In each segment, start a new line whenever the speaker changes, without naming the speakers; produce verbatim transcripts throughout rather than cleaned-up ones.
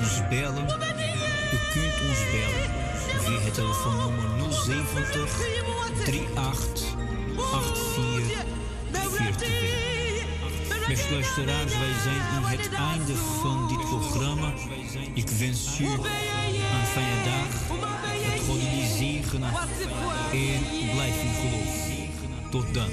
ons bellen. U kunt ons bellen via het telefoonnummer nul zeventig, drieëntachtig, achtenveertig, veertig. Beste luisteraars, wij zijn aan het einde van dit programma. Ik wens u een fijne dag. Dat God jullie zegenen en blijf in geloof. Tot dan.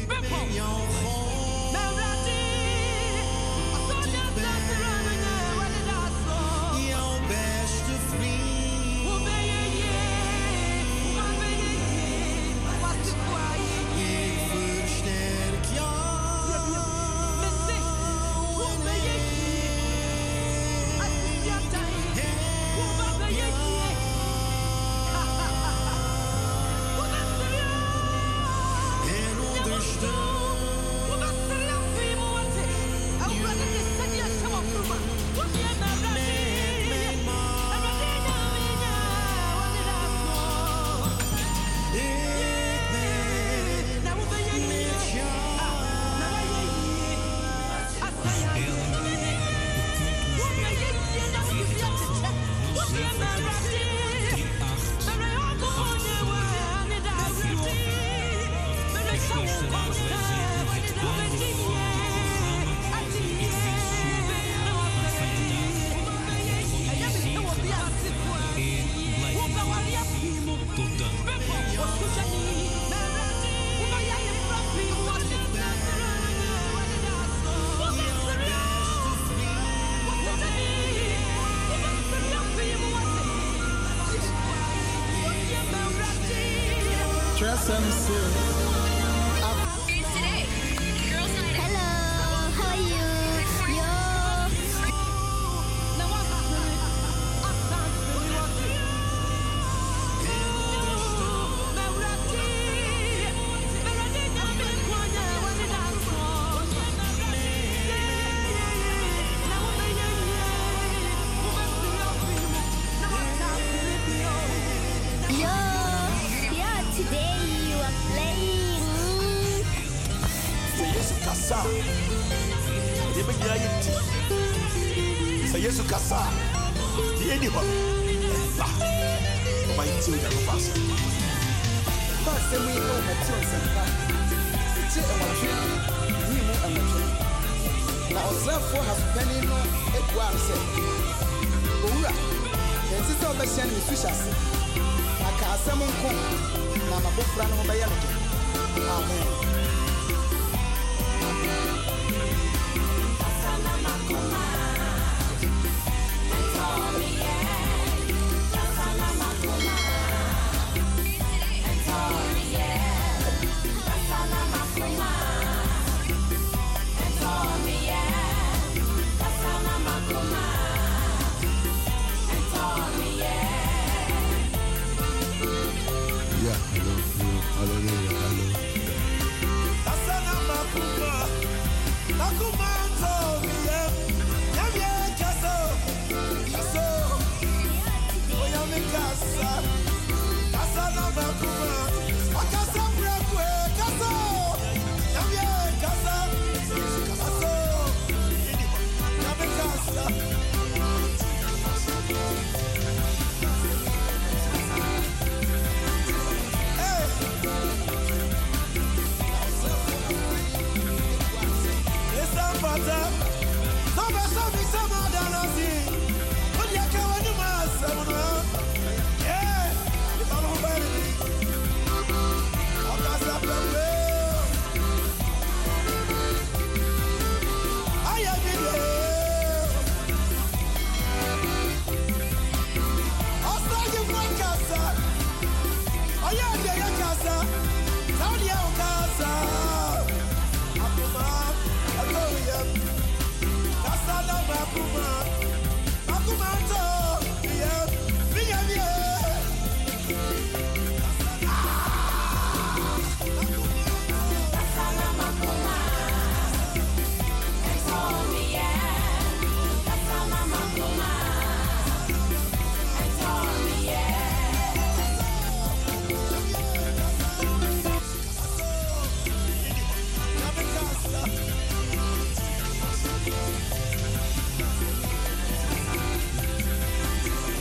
Hallelujah, hallelujah.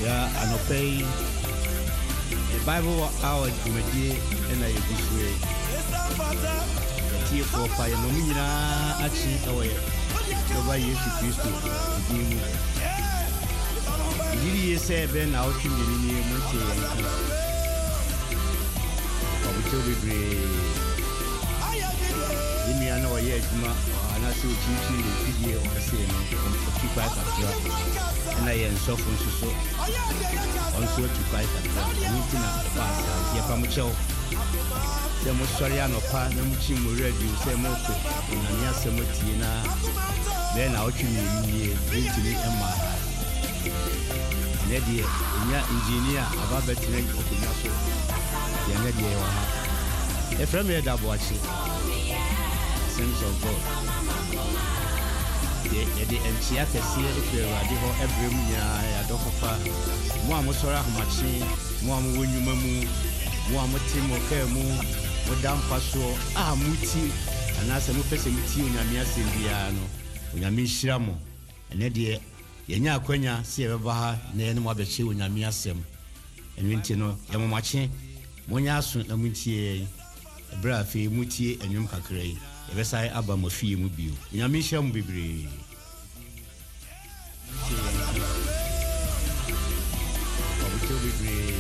Ya anopei Bible hour dwumadie na yɛgu so yi. Tie for pa yɛ no nyinaa akyi ɛwɔ yɛ. Ɔba Yesu Kristo din mu. Yiri yɛ sɛ bɛ na ɔtwe mmienu ni mu tie yɛn ka. Ɔbɛtɔ bebree. Yɛmi ana ɔyɛ adwuma anase okyinkyin ne fidie ɔsɛ no ɔtwi kwa kakra. Na yɛn sɔfo nso so ɔnso ɔtwi kwa kakra. Nti na paasa yɛfa mo kyɛw. Sɛ mo sɔre anɔpa na mo kyi mo radio sɛ mo kɔ na ne asɛm tie na bɛɛ na ɔtwe mmienu nie ntumi ɛma ha. Ne deɛ nya engineer aba bɛtena ɔkunya so yɛn ne deɛ wɔ ha. Ɛfrɛ me da boakye sense of God. Yɛde nkyia kɛseɛ efiri Awurade hɔ ɛbrɛ mu nyinaa yɛadɔfo pa. Mo a mo sɔre ahomakye, mo a mo wɔ nnwuma mu, mo a mo te mo kaa mu, mo da mpa soɔ a mo ti anaasɛ mo pɛ sɛ mo ti Onyame asɛm biara no. Onyame nhyira mo. Ɛnɛ deɛ yɛnya akwanya sɛ yɛbɛba ha na yɛne mo abɛkyerɛ Onyame asɛm. Ɛno nti no yɛmomakye monya aso na montie ɛberɛ a afei motie anwom kakra yi. Yɛbɛsae aba mo fie mu bio. Onyame nhyira mo bebree. Ɔbɛtɔ bebree.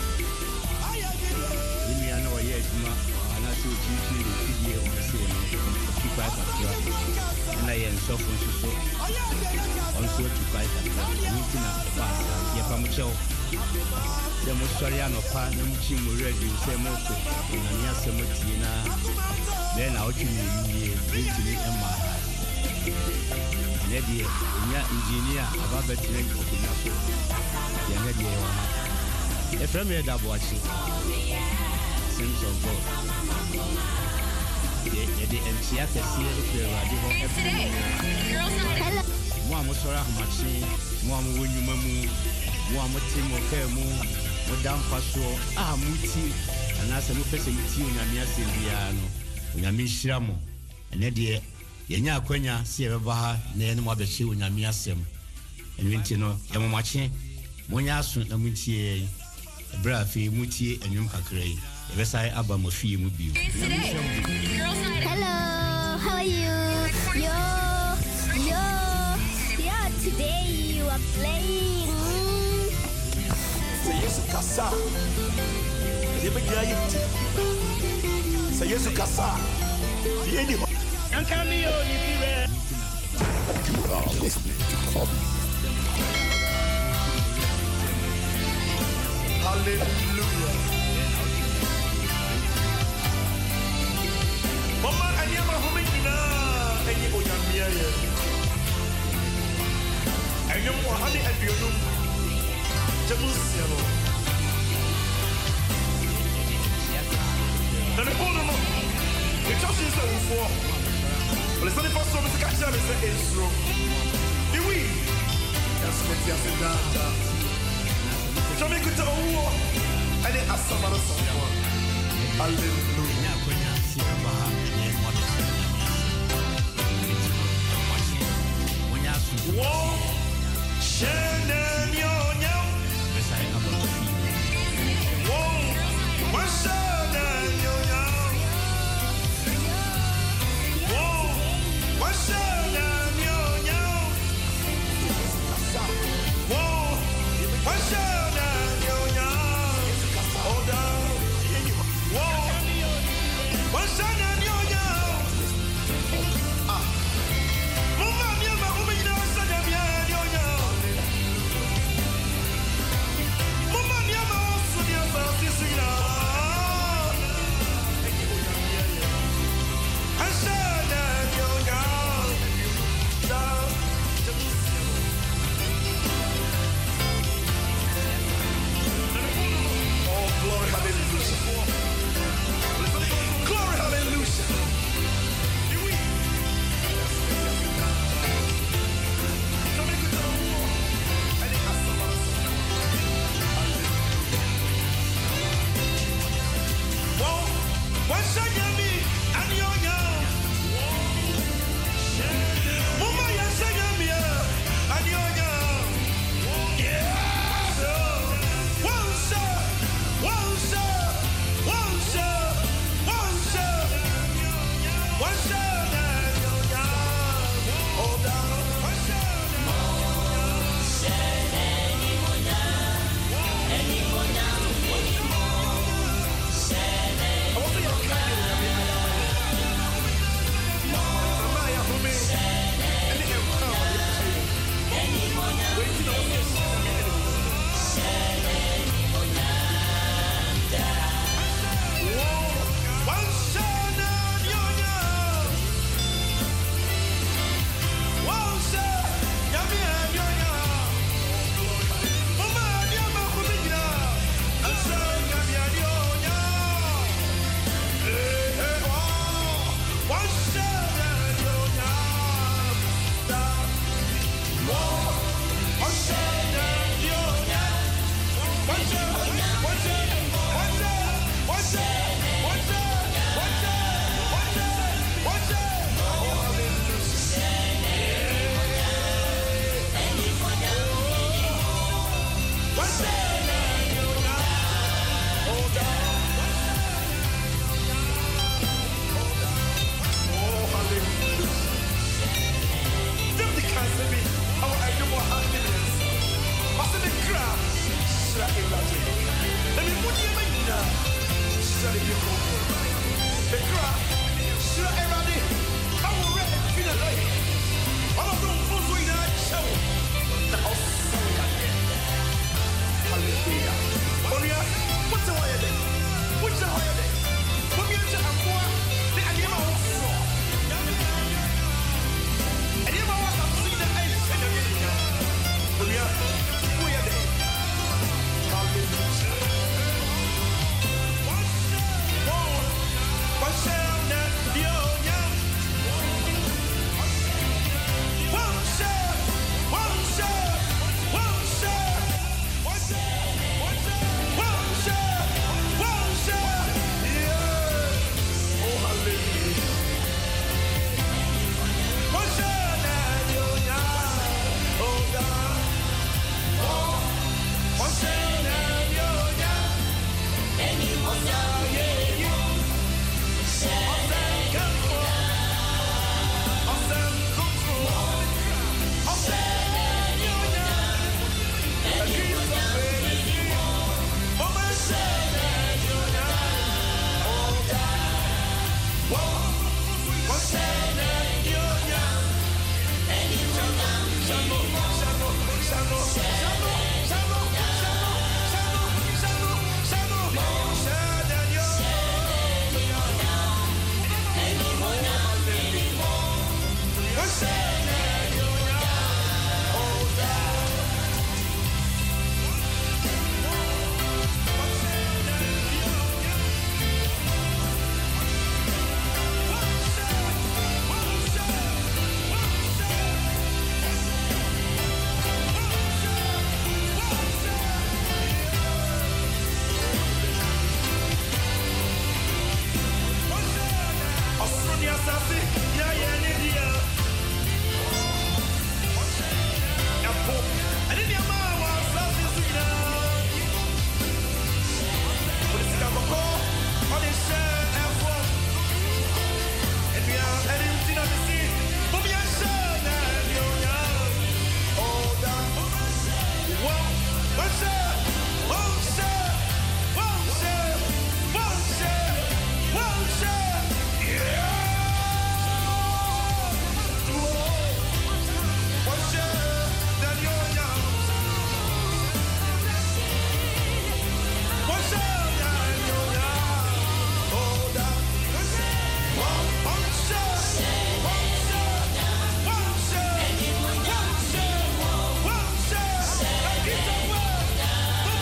Yɛmi ana ɔyɛ adwuma anase okyinkyin ne fidie ɔsɛ no ɔtwi kwa kakra. Na yɛn sɔfo nso so ɔnso ɔtwi kwa kakra. Nti na paasa yɛfa mo kyɛw. Sɛ mo sɔre anɔpa na mo kyi mo radio sɛ mo kɔ na ne asɛm tie na bɛɛ na ɔtwe mmienu nie ntumi ɛma ha. Ne deɛ nya engineer aba bɛtena ɔkunya so yɛn ne deɛ wɔ ha. Ɛfrɛ me da boakye sense of God. Yɛde nkyia kɛseɛ efiri Awurade hɔ ɛbrɛ mu nyinaa. Mo a mo sɔre ahomakye, mo a mo wɔ nnwuma mu, mo a mo te mo kaa mu, mo da mpa soɔ a mo ti anaasɛ mo pɛ sɛ mo ti Onyame asɛm biara no. Onyame nhyira mo. Ɛnɛ deɛ yɛnya akwanya sɛ yɛbɛba ha na yɛne mo abɛkyerɛ Onyame asɛm. Ɛno nti no yɛmomakye monya aso na montie yɛn. Ɛberɛ a afei motie anwom kakra yi. Yɛbɛsae aba mo fie mu bio.
Hello, how are you? Yo, yo, yeah, today you are playing.
Say yes, Kasa. You be great. Say yes, Kasa. The any. And can you are listening to Cobb. Hallelujah. Mama, I am a homina, and you are here. And you are honey at your room. Jerusalem. Now the corner, the church is over for. But it's only for some to catch up and say it's true. The we. That's what you have done. Show me good to war. And then ask somebody someone. Hallelujah. Whoa. Shannon, yo, yo. Whoa. What's Shannon, yo, yo. Whoa. What's Shannon, yo, yo. Whoa. What's Shannon, yo, yo. Hold on. Whoa. What's Shannon, yo, yo. Ah. Mama, mi ama, umi, yo, Shannon, yo, yo. Whoa!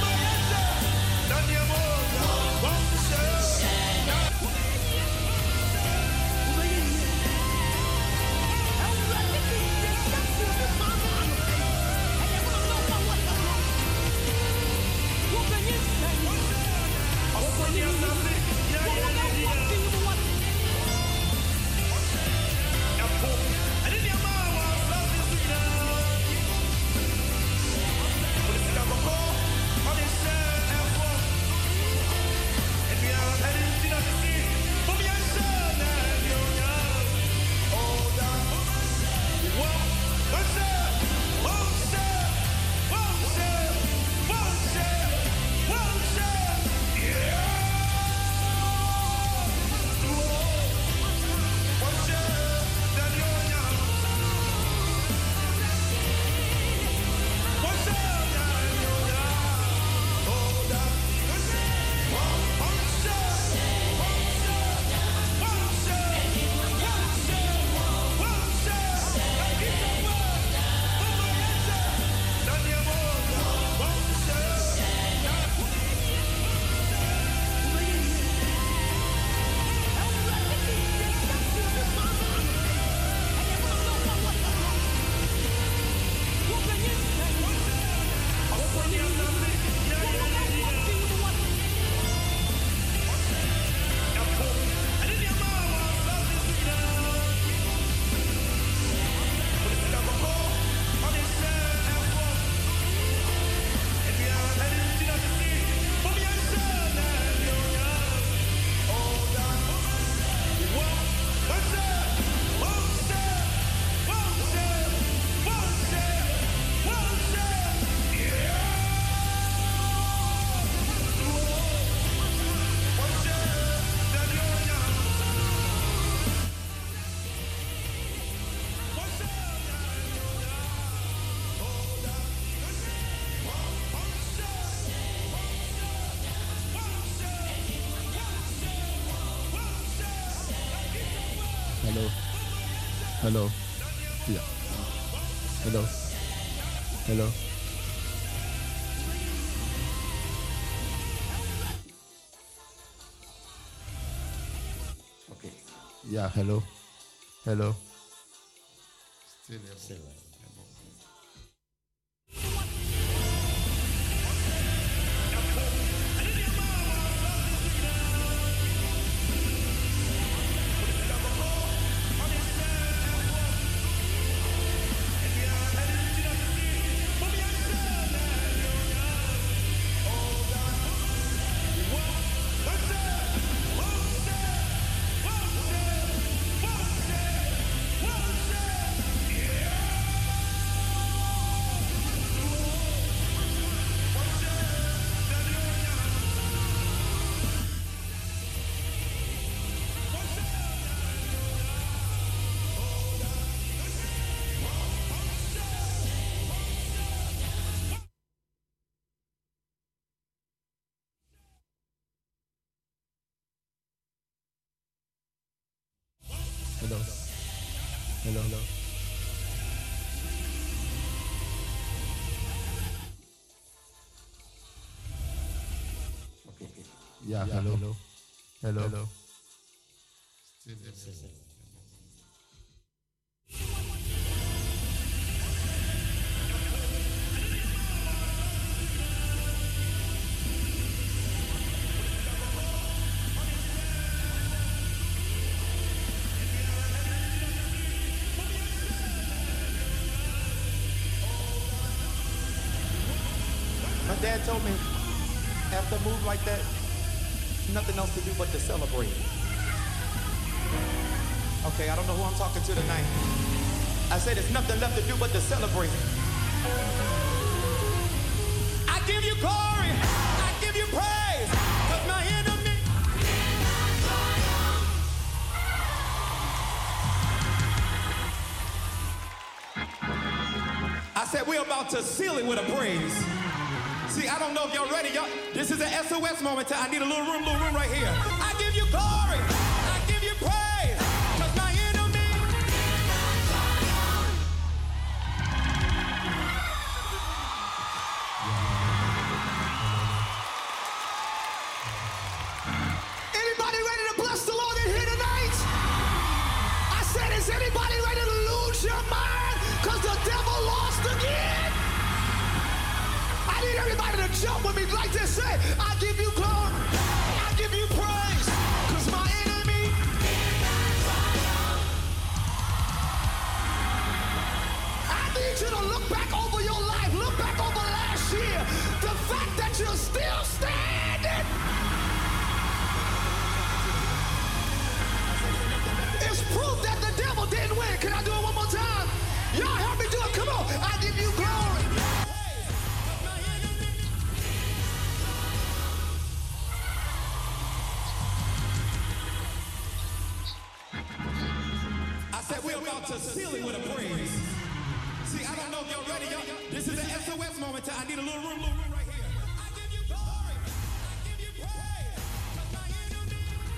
Hello. Yeah. Hello. Hello. Okay. Yeah, hello. Hello. Still there. Still there. Hello. Hello. Hello. Okay. Yeah, yeah, hello. Hello. Hello. Hello. Still there. Still there.
My dad told me after a move like that, nothing else to do but to celebrate. Okay, I don't know who I'm talking to tonight. I said there's nothing left to do but to celebrate. I give you glory, I give you praise, 'cause my enemy. I said we're about to seal it with a praise. See, I don't know if y'all ready. Y'all, this is an S O S moment. I need a little room, little room right here. I give you glory. I give you praise. 'Cause my enemy. Anybody ready to bless the Lord in here tonight? I said, is anybody ready to lose your mind? 'Cause the devil lost again. I need everybody to jump with me like this. Say, I give you glory, I give you praise, 'cause my enemy. I need you to look back over your life, look back over last year. The fact that you're still standing is proof that the devil didn't win. Can I do it one more time? Y'all help me do it. Come on. I give you glory. To seal it with a praise. See, I don't know if y'all ready. Y'all, this is an S O S moment. I need a little room, little room right here. I give you glory. I give you praise. 'Cause my enemy.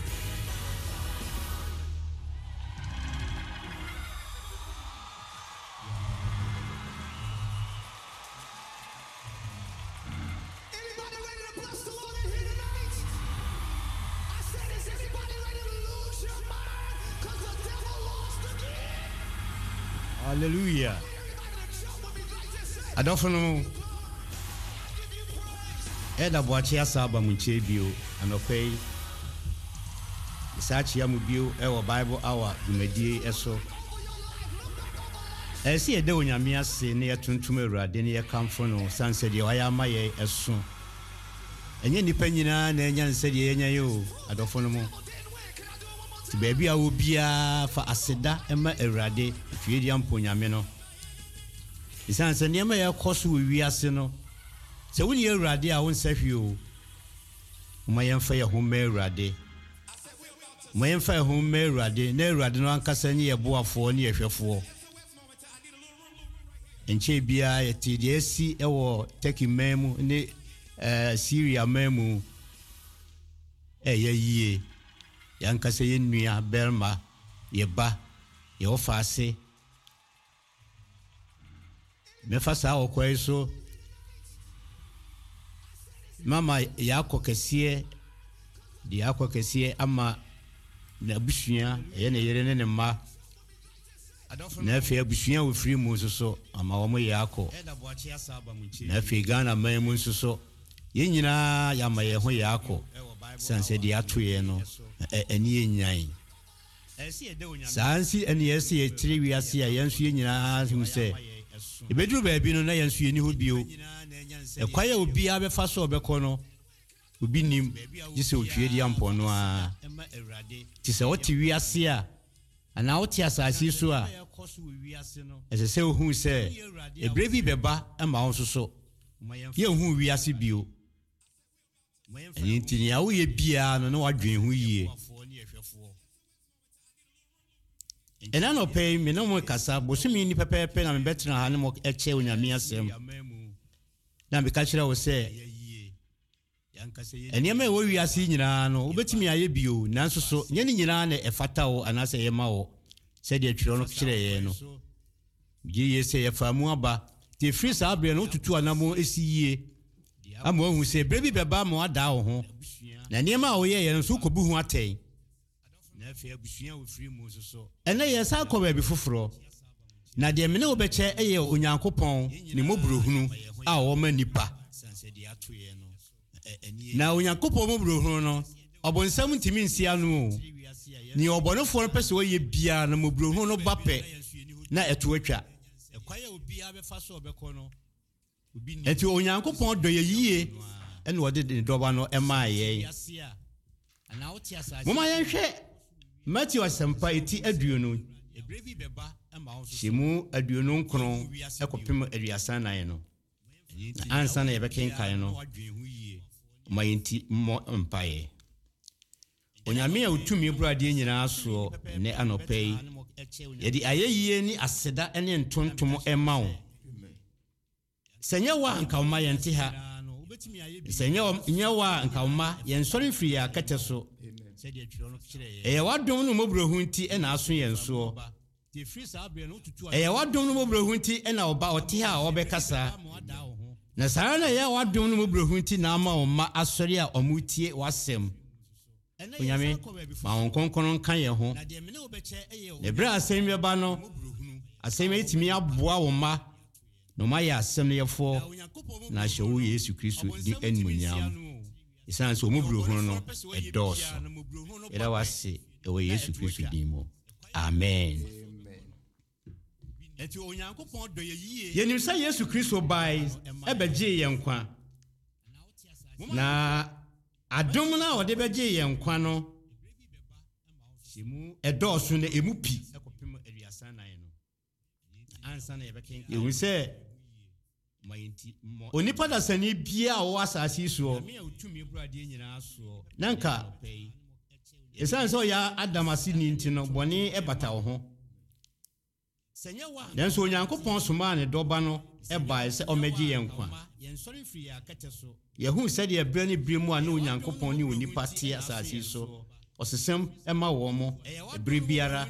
Anybody ready to bless the Lord in here tonight? I said, is anybody ready to lose your mind? 'Cause the devil lost again.
Hallelujah. Adofo Eda boachi asaba munche bio anopei Isachi ya mu bio ewo Bible hour dumedie eso Esi ede onyame ase ne yetuntum Awurade ne yekamfo no sanse de waya maye eso Enye nipa nyina na enya nse de yenya yo adofo no mo Ti baby a obia fa aseda ema Awurade fie dia mponyame no Isanse ne ma ye koso wi ase no Se woni Awurade a won sahwe o Uma yemfa ye homa Awurade Uma yemfa ye homa Awurade na Awurade no ankasa ne ye boafo ne ye hwefo Enche bia ye ti de asi ewo Turkey memu ne eh Syria memu eh ye yie yankasa ye nua Belma ye ba ye ofa ase me fa sa okwai so mama yako kese di yako kese ama na busua ye ne yere ne ne ma na fe busua wo free mu so ama wo mo yako na fe Ghana man mu so ye nyina ya ma ye ho yako sanse di ato ye no eni enyan sansi eni ese ye tiri wi ase ya yensu ye nyina hu se ebeduru ba bi no na yensu ye ni ho bio ekwaya obi abefa so obekọ no obi nim gise otwe di ampo no a ti se oti wi ase a ana oti asasi so a ese se hu se ebrebi beba ama wo so ye hu wi ase bio eni tini ya wo ye bia no na wadwen hu yie ena no pay me no mo kasa bosumi ni pepepe na me betra ha ne mo eche onyame asem na me ka kire wo se eni ma wo wi ase nyina no obetimi aye bio nanso so nye ni nyina na efata wo anase ye ma wo se de twiro no kire ye no gi ye se ye famu aba te free sa abre no tutu anamo esi yie amo hu se brebi beba mo ada wo ho na niema wo ye ye no so kobu hu atei na fe abusua wo free mu so ene ye sa ko ba bi foforo na de me ne wo beche eye onyankopon ni mobrohunu a wo ma nipa na onyankopon mobrohunu no obonsam ntimi nsia no ni obonofo no pese wo ye bia na mobrohunu no bape na eto atwa ekwaya obi abefa so obekọ no eti onyankopon do ye yie ene wo de doba no ema ye mama ye hwe Matthew asempa eti aduonu Shimu aduonu nkron ekopem aduasa nan no ansa na yebeken kan no mayenti mo mpaye onyame a utumi brade nyina so ne anopei yedi ayeyie ni aseda ene ntontom emawo senya wa nka ma yente ha senya nyawa nka ma yensori free ya kete so eya wadom no mobrohu nti ena aso yenso eya wadom no mobrohu nti ena oba ote ha obekasa na sana ya wadom no mobrohu nti na ama oma asori a omutie wasem onyame ma wonkonkon kan ye ho ebra asem be ba no asem etimi aboa wo ma no ma ya asem ye fo na hyewu Yesu Kristo di enmunyam isan so mobrohu no edoso era wase ewe Yesu Kristo dimo amen eti onyankopon do ye yie yenim sa Yesu Kristo bai ebeje ye nkwa na adom na ode beje ye nkwa no shimu edoso na emupi ekopem aduasa nan no ansa na yebeken ye se onipa da sani bia wo asasi so nanka esan so ya adamasi ni ntino boni ebata wo ho nanso onyankopon soma ne doba no eba se omeji yenkwa yehu se de ebra ne bremu a na onyankopon ni onipa tie asasi so osesem ema wo mo ebri biara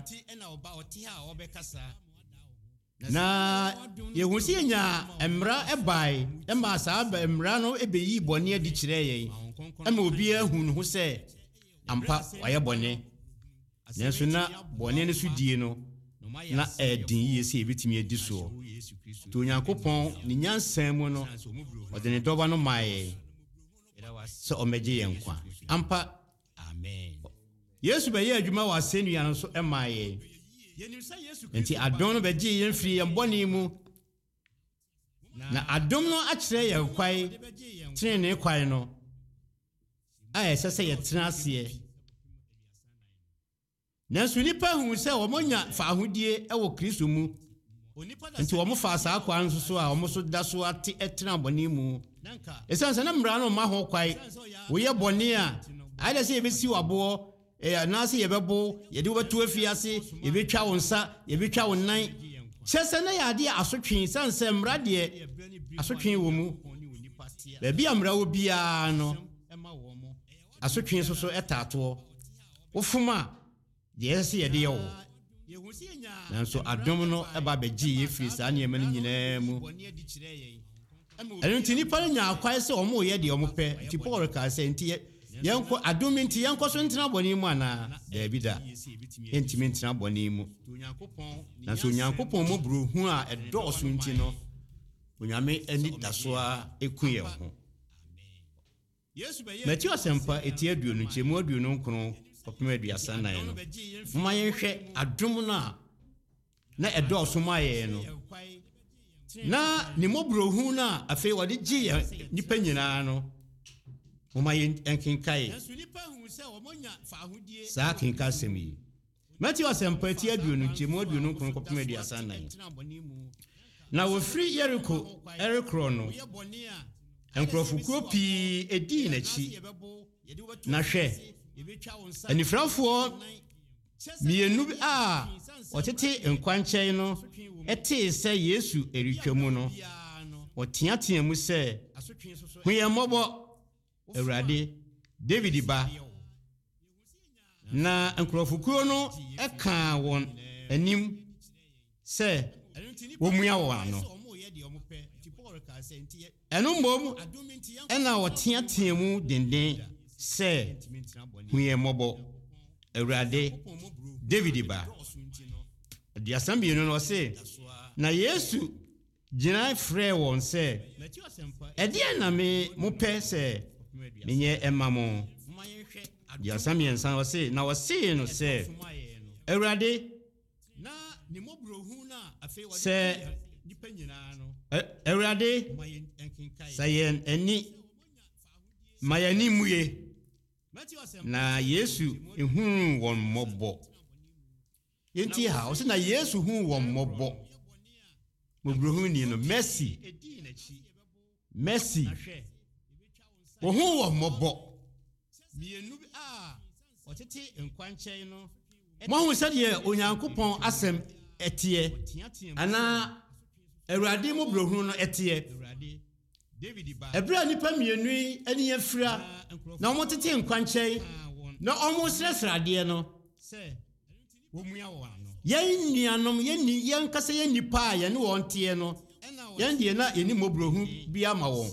na yehu se nya emra ebai ema sa emra no ebeyi boni adi kire yen ema obi ehun ho se ampa waye boni nanso na boni ne so die no na edin yesi ebitimi edi so to Onyankopon ni nyansan mu no ode ne doba no mae so omeje yenkwa ampa amen Yesu be ye adwuma wa senua no so emaye enti adom no beje yen firi yen boni mu na adom no akire ye kwai tene ne kwai no aye sese ye tenase nanso nipa hu se wo monya fa ahodie ewo Kristo mu enti wo mo fa sa kwa nso so a wo mo so da so ate etena boni mu esanse na mra no ma ho kwai wo ye boni a aye se ye besi wabo e na se ye bebo ye de wo to afiase ye betwa wonsa ye betwa wonnan chese na ya de asotwen sanse mra de asotwen wo mu be bia mra wo bia no asotwen so so etato wo fuma Yes, ye de yo.
nanso adom no eba beji ye free saa niema no nyinaa mu enu nti nipa no nya akwae se omo ye de omo pe nti Paul ka se nti yenko adom nti yenko so ntena boni mu ana da bi da enti mi ntena boni mu nanso Nyankopɔn mo buru hu a edoso nti no onyame ani daso a ekuye ho Matthew asempa eti aduonu nchemu aduonu nkron kopem aduasa nan no mma yenhwe adom na na edoso ma ye no na ni mobro hu na afi wode gi nipa nyina no mma yenkenkai sa kenka semi Matthew asempa eti aduonu nchemu aduonu nkron kopem aduasa nan na wo free Jericho Jericho no enkrofukuro pi edi na chi na hwe anifrafo mienu a otete enkwanchen no ete se Yesu eritwamu no otiatia mu se huyemobo Awurade David ba na enkrofukuro no eka won anim se womua wo ano enu mbom ena wotiatia mu denden se huyemobo Awurade David ba di asambi no no se na Yesu gina frɛ won se edi na me mo pɛ se menye emamo di asambi ensan se na wose no se Awurade na ni mobro hu na afei wode se nipa nyina no Awurade sayen eni mayani muye na Yesu ehun won mobo yenti ha o se na Yesu hu won mobo mobrohu ni no mercy mercy wo hu won mobo mienu a otete enkwanchen no mo hu se de Onyankopɔn asem etie ana Awurade mobrohu no etie Ebra nipa mienu ani afira na omo tete nkwanchen na omo sresrade no se womua wo ano yen nuanom yen yen kase yen nipa ye ne won tie no yen de na eni mobrohu bia ma won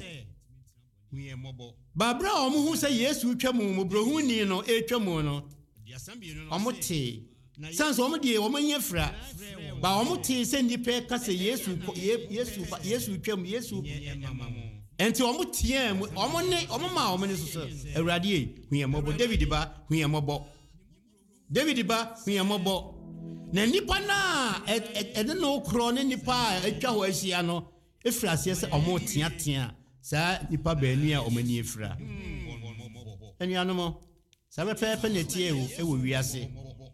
babra omo hu se Yesu twam mobrohu ni no etwam no omo te sans omo de omo nyefra ba omo te se nipa kase Yesu Yesu Yesu twam Yesu enti omo tie omo ne omo ma omo ne so Awurade huyemobo David ba huyemobo David ba huyemobo na nipa na ede no kro ne nipa atwa ho ahia no efra se se omo tia tia sa nipa ba ni a omo ni efra eni anomo sa be pepe ne tie o e wo wiase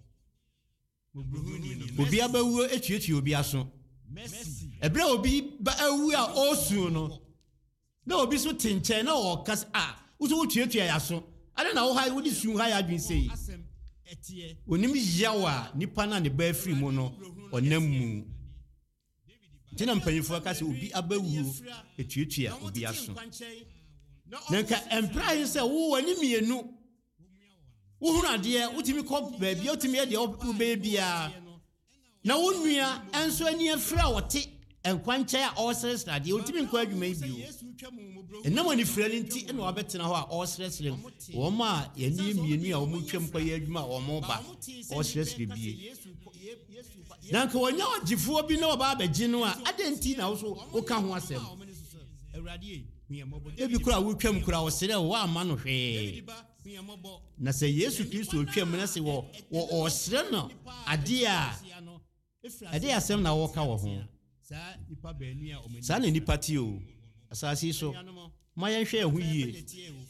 obi abawu etuetu obi aso ebra obi ba awu a osu no na obi so tinche na o kas a uso wotuetu ya so ade na wo ha wo di su ha ya dwen sei onim yawa nipa na ne ba free mu no onamu tina mpanyifo ka se obi abawu etuetu ya obi aso na nka empire se wo wani mienu wo hunu ade utimi ko ba bia utimi ye de wo be bia na wo nua enso ani afra wote enkwanche a osresra de utimi nkwa adwuma bio enamo ni frɛli nti ena wabetena ho a osresre wo ma yani mienu a wo mutwam kwa ye adwuma wo mo ba osresre bie na nka wonya ogifuo bi na oba abegye no a adenti na wo so wo ka ho asɛm Awurade huyemobo ebi kura wo twam kura wo sere wo ama no hwe na se Yesu Kristo twam na se wo wo osere no ade a ade asɛm na wo ka wo ho sa nipa ba ni a omani sa na nipa ti o asasi so ma yen hwe ehu yie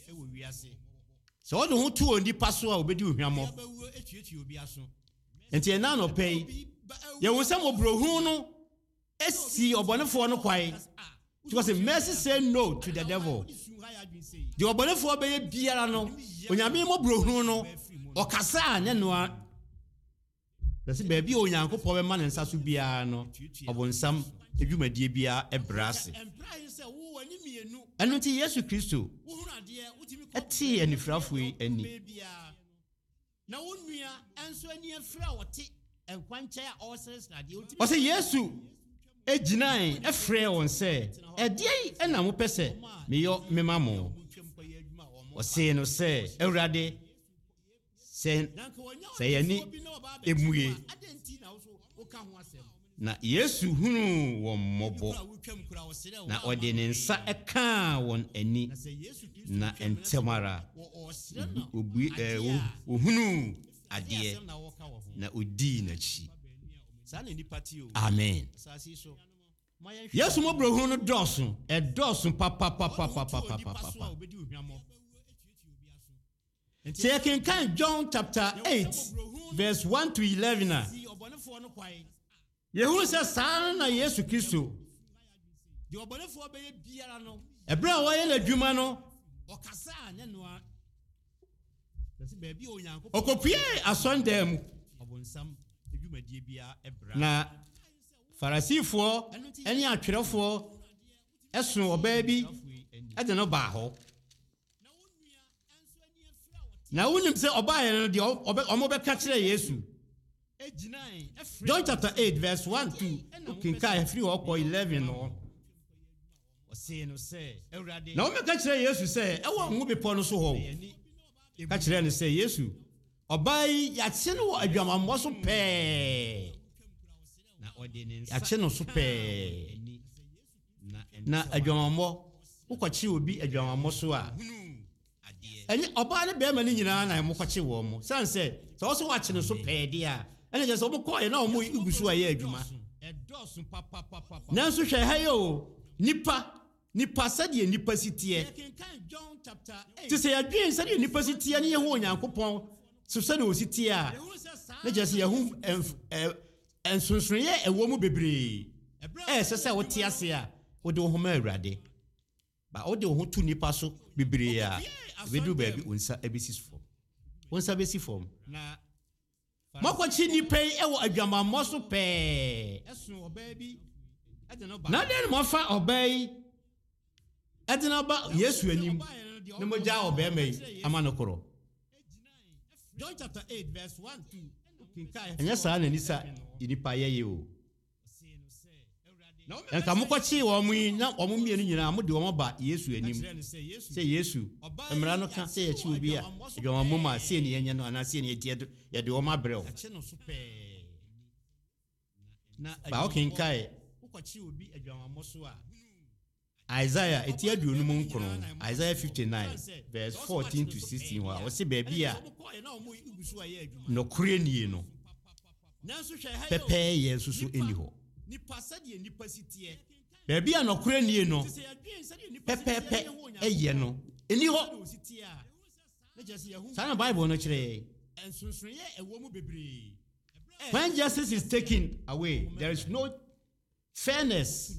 so wo de ho tu oni paso a obedi ohwamo enti na no pei ye wo sam obrohu no esi obonefo no kwai because mercy say no to the devil the obonefo be ye biara no onyame mo brohu no okasa ne no a bese ba bi Onyankopɔn be ma ne nsa so biara no obonsam edwumadie biara ebrase enu ti Yesu Kristo eti anifrafo ani na wonua enso ani afra wote ɔsɛ yesu egyinae ɛfrɛ wɔn sɛ ɛdeɛ ɛna mo pɛ sɛ meyɔ mema mo ɔsɛ no sɛ awurade sɛ sɛ yɛni emue na yesu hunu wɔn mmɔbɔ na ɔde ne nsa ɛkaa wɔn ani na ntɛmara obi ɛɛ ohunu adeɛ na odii n'akyi amen yesu mo bro hunu dɔɔso ɛdɔɔso papapapapapapapa sɛ yɛkenkan John chapter eight verse one to eleven a yɛhunu sɛ saa na yesu kristo ɛberɛ a wɔyɛ n'adwuma no ɔkɔpue asɔndan mu na farisifoɔ ne atwerɛfoɔ ɛso ɔbaa bi ɛde no baa hɔ na wonim sɛ ɔbaa yɛ no deɛ ɔmo bɛka kyerɛ yesu John chapter eight verse one to kinkai free hɔ kɔ eleven no na wɔn mɛka kyerɛ yesu sɛ ɛwɔ ngo bepɔ no so hɔ ka kyerɛ no sɛ yesu ɔbaa yi yɛakye no wɔ adwamammɔ so pɛɛ yɛakye no so pɛɛ na adwamammɔ wokɔkye obi adwamammɔ so a ɛnyɛ ɔbaa ne bɛrima no nyinaa na mokɔkye wɔn mo sane sɛ sɛ wɔ so woakye no so pɛɛ deɛ a ɛne kyɛ sɛ womokɔɔyɛ na ɔmo igu so a ɛyɛ adwuma nanso hwɛ ha yɛ o nipa nipa sɛdeɛ nipa si teɛ te sɛ yɛadwen sɛdeɛ nipa si teɛ ne yɛho onyankopɔn so sɛdeɛ ɔsi teɛ a ne kyɛ sɛ yɛho nsonsonoyɛ ɛwɔ mu bebree ɛyɛ sɛ sɛ wote ase a wode wo ho ma Awurade ba wode wo ho to nipa so bebree a ɛbɛduru baabi wo nsa ɛbɛsi fam wo nsa bɛsi fam mɔkɔkye nipa yi ɛwɔ adwamammɔ so pɛɛ na dɛn na mɔfa ɔbaa yi ɛde no ba yesu anim na mogya ɔbɛrima yi ama no korɔ ɛnyɛ saa na nisa nipa yɛyɛ o ɛnka mokɔkye wɔn mo yi na wɔn mmienu nyinaa mode wɔn ba yesu anim sɛ yesu mmara no ka sɛ yɛkyi obi a adwamammɔ mu a sɛ ne yɛnyɛ no anaa sɛ ne yɛde yɛde wɔn abrɛ wo ba wokenkae Isaiah eti aduonu mu nkron Isaiah fifty-nine verse fourteen to sixteen wa wɔse baabi a nokore nie no pɛpɛɛ yɛ nso so ɛni hɔ baabi a nokore nie no pɛpɛɛpɛ ɛyɛ no ɛni hɔ saa na Bible no kyerɛ when justice is taken away there is no fairness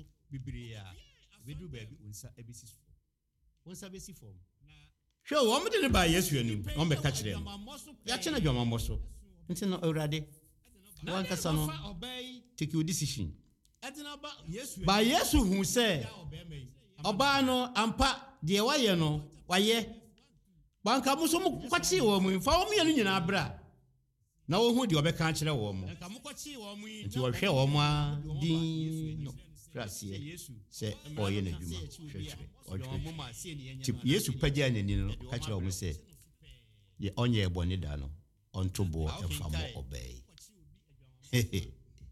bedu baabi unsa ebisi unsa besi form hwɛ wɔn de ne ba yesu anim wɔn bɛka kyerɛ no yɛakye na dwamammɔ so nti no Awurade wɔn kasa no take your decision ba yesu hu sɛ ɔbaa no ampa deɛ wayɛ no wayɛ banka mo so mo kwakye wɔn mu fa wɔn yɛ nyinaa bra na wɔn hu deɛ ɔbɛka kyerɛ wɔn mo nti wɔhwɛ wɔn mo a din no Gracias. Say, oh, you know, Yesu pagya n'ani no ka kyerɛ wɔn sɛ yɛ ɔnyɛ bɔne da no ɔnto boɔ ɛfa mɔ ɔbaa yi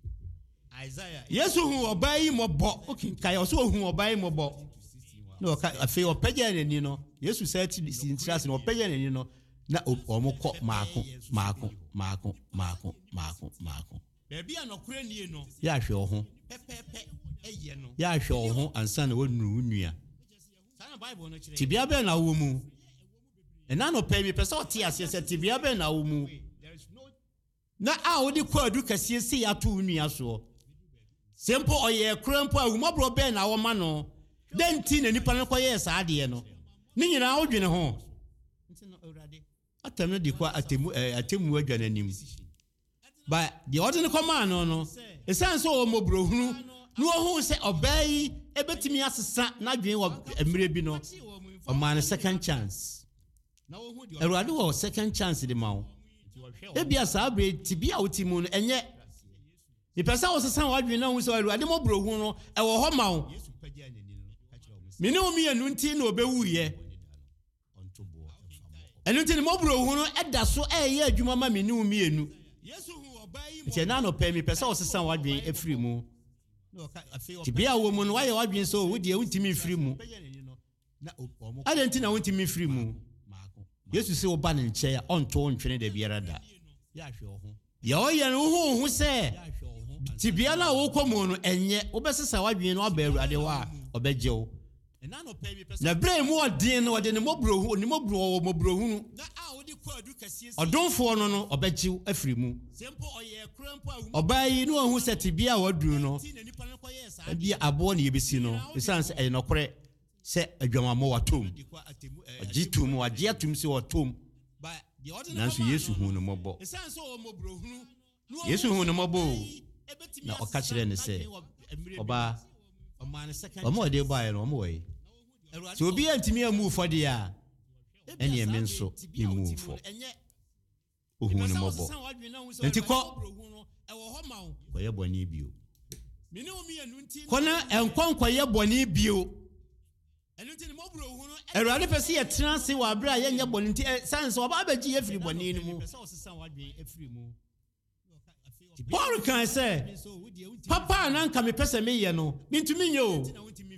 Yesu hu ɔbaa yi mmɔbɔ okenkae ɔsɛ ohu ɔbaa yi mmɔbɔ na ɔka afei ɔpagya n'ani no Yesu sɛ ti si ntirase na ɔpagya n'ani no na ɔmo kɔ maako maako maako maako maako maako baabi a nɔkora nie no yɛahwɛ wo ho yɛahwɛ wo ho ansa na wɔnunu wo nua tibia bɛɛ na wo mu ɛna no pɛ mi pɛ sɛ ɔte aseɛ sɛ tibia bɛɛ na wo mu na a wode kɔ adu kɛseɛ si ato wo nua soɔ sɛ mpo ɔyɛ kora mpo a wumɔborɔ bɛɛ na wɔma no dɛn nti na nipa no kɔyɛɛ saa adeɛ no ne nyinaa wodwene ho atam no de kɔ atemu adwa n'anim ba deɛ ɔde ne kɔmaa no no ɛsiane sɛ ɔwɔ mmɔborɔhunu na ɔhu sɛ ɔbaa yi ɛbɛtumi asesa n'adwene wɔ mmerɛ bi no ɔmaa no second chance Awurade wɔ second chance de ma wo ebia sabre tibia otimu no enye ipesa osesa wadwe na hu so Awurade mo brohu no e wo ho ma wo me ne omi anu nti na obewu ye enu nti mo brohu no eda so eye adwuma ma me ne omi anu nti na no pe me pesa osesa wadwe efiri mu tibia wo mu no waye wadwe so wo de untimi firi mu ade nti na untimi firi mu Yesu se oba ne nche ya onto ntwene da biara da ya oye no hu hu se tibia na wo komu no enye obesesa wadwe no aba Awurade wa obeje wo na bre mu odin no ode ne mobrohu ne mobro wo mobrohu no odonfo no no obeje afiri mu oba yi no hu se tibia waduru no bia abo ne yebesi no esanse e nokore se adwamamo watom agitum wagiatum se watom nanso Yesu hu no mobo Yesu hu no mobo na oka kire ne se oba omo de bae no omo we so obi antimi amu fo de a ene eme nso ni mu fo ohu no mobo enti ko ko ye boni bio kona enkonkwa ye boni bio Awurade pese ye transe wa abra ye nya boni nti sanse oba abaji ye firi boni ni mu Paul kan say papa na nka me pese me ye no mintumi nye o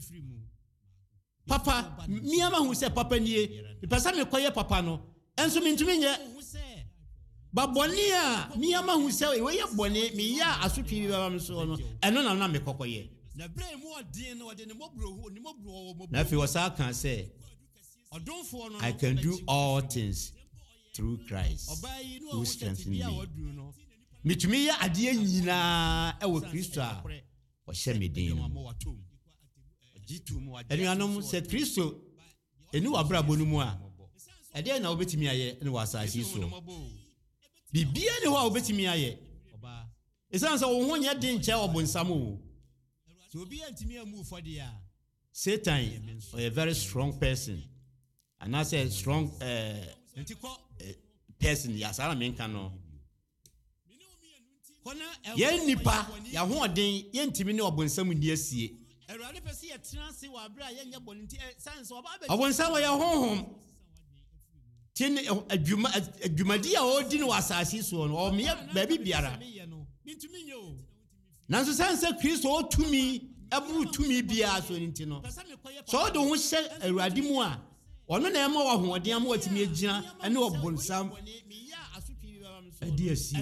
papa mi ama hu se papa nie me pese me koye papa no enso mintumi nye ba boni a mi ama hu se we ye boni mi ya asotwi bi ba me so no eno na na me kokoye na bre mu odin no ode ne mobro ne mobro na fi wasa kan say I can do all things through Christ who strengthens me. Mitumi ya ade nyina e wo Kristo a o hye me din no. Enu anom se Kristo enu abrabo no mu a ade na obetimi aye ne wasasi so. Bibia ne ho a obetimi aye. Esan so wo ho nya din che obonsam o. So obi antimi amu for dia. Satan is a very strong person. And I say strong uh, uh, person ya sara menka no. Ye nipa ya ho odin ye ntimi ne obonsam ni asie. Awurade pese ye transe wa abra ye nya bonti sanse oba ba. Obonsam ya honhom. Tin adwuma adwumadi a odi no wasasi so no o me ba bibiara. Mintumi nyo. Nanso sanse Kristo otumi aburu tumi bia so nti no. So do ho hye Awurade mu a ono na ema wa hoɔden ama watimi agina ene obonsam adi asi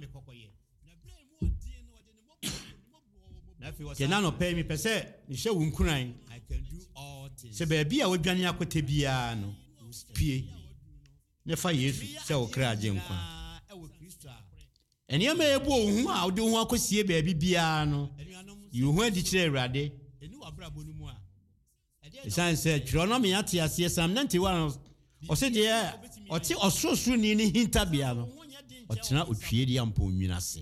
kena no pay me pese ni hye wo nkuran se ba bia wadwane akota bia no pie ne fa Yesu se wo kra agye nkwa ene ema ebu ohu a ode ho akosie ba bia no yuhu adi kire Awurade Esan se trono me ate ase Psalm ninety-one o se de o ti ososuru ni ni hinta bia no o tena otwie di ampo nwina se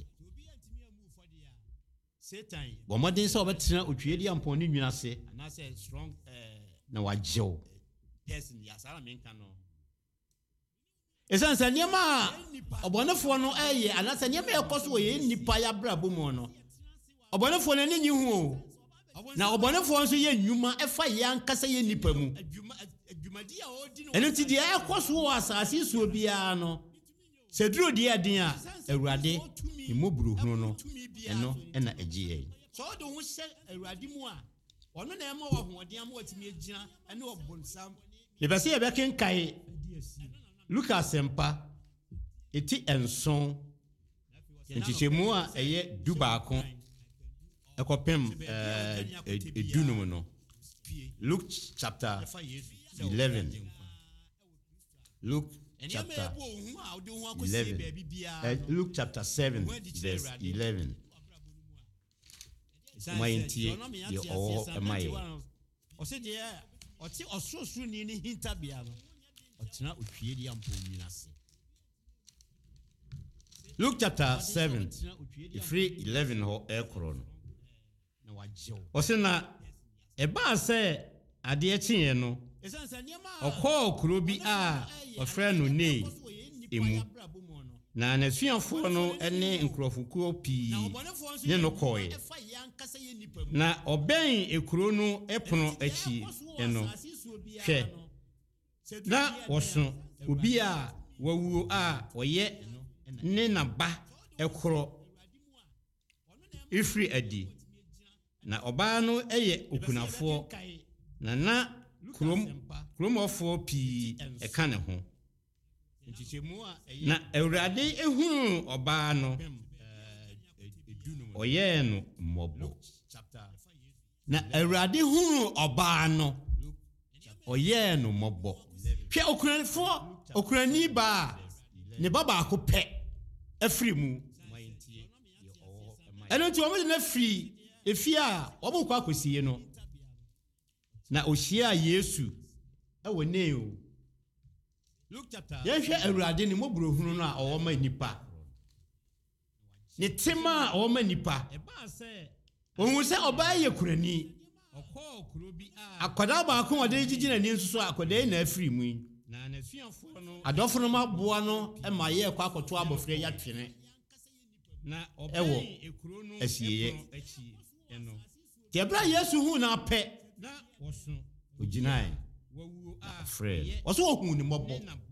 Satan bo modin se o betena otwie di ampo ni nwina se na se strong na wajew person ya sara menka no Esan se niema obonefo no eye ana se niema ekoso wo ye nipa ya brabo mu no obonefo no ni nyi hu o na obonefo nso ye nnwuma efa ye ankasa ye nipa mu eno ti de ekoso asase so bia no se duro de adin a Awurade ni moburu hunu no eno ena egie so do ho hye Awurade mu a ono na ema wo hoɔden ama watimi agina ene obonsam le bese ye beken kai Lucas sempa eti enson entichemu a eye dubaako ekopem eh edunum no Luke chapter eleven Luke chapter eleven uh, Luke chapter seven verse eleven Mayentie ye o emaye o se de o ti ososuru ni ni hinta bia no o tena otwie di ampo nwina se Luke chapter seven three eleven ho ekoro no Osina eba se ade echiye no okọ okuro bi a ofre no nei emu na nasuafo no ene nkrofokuo pi ne no koe na obɛn ekuro no epono achi eno hwɛ na wɔso obi a wawuo a ɔyɛ ne naba ekoro ifri adi na ɔbaa no ɛyɛ okunafo na na krom kromofo pi ɛka ne ho na Awurade ehunu ɔbaa no ɔyɛ no mmɔbɔ na Awurade hunu ɔbaa no ɔyɛ no mmɔbɔ hwɛ okunanifo okunani ba ne baba ko pɛ afiri mu ɛno nti wɔn de na firi efi a wɔn kɔ akɔsie no na ohyia Yesu ɛwɔ neo yɛhwɛ Awurade ne mɔbrohunu no a ɔwɔ ma nipa ne tema a ɔwɔ ma nipa ohun sɛ ɔbaa yɛ kurani akwadaa baako wɔde gyigyi n'ani nso so akwadaa yi na afiri mu yi adɔfo no maboa no ɛma yɛ kɔ akɔto abɔfra yɛ atwene ɛwɔ asieyɛ tɛbra Yesu hu na apɛ ogyinae afrɛ ɔso ohun ne mɔbɔ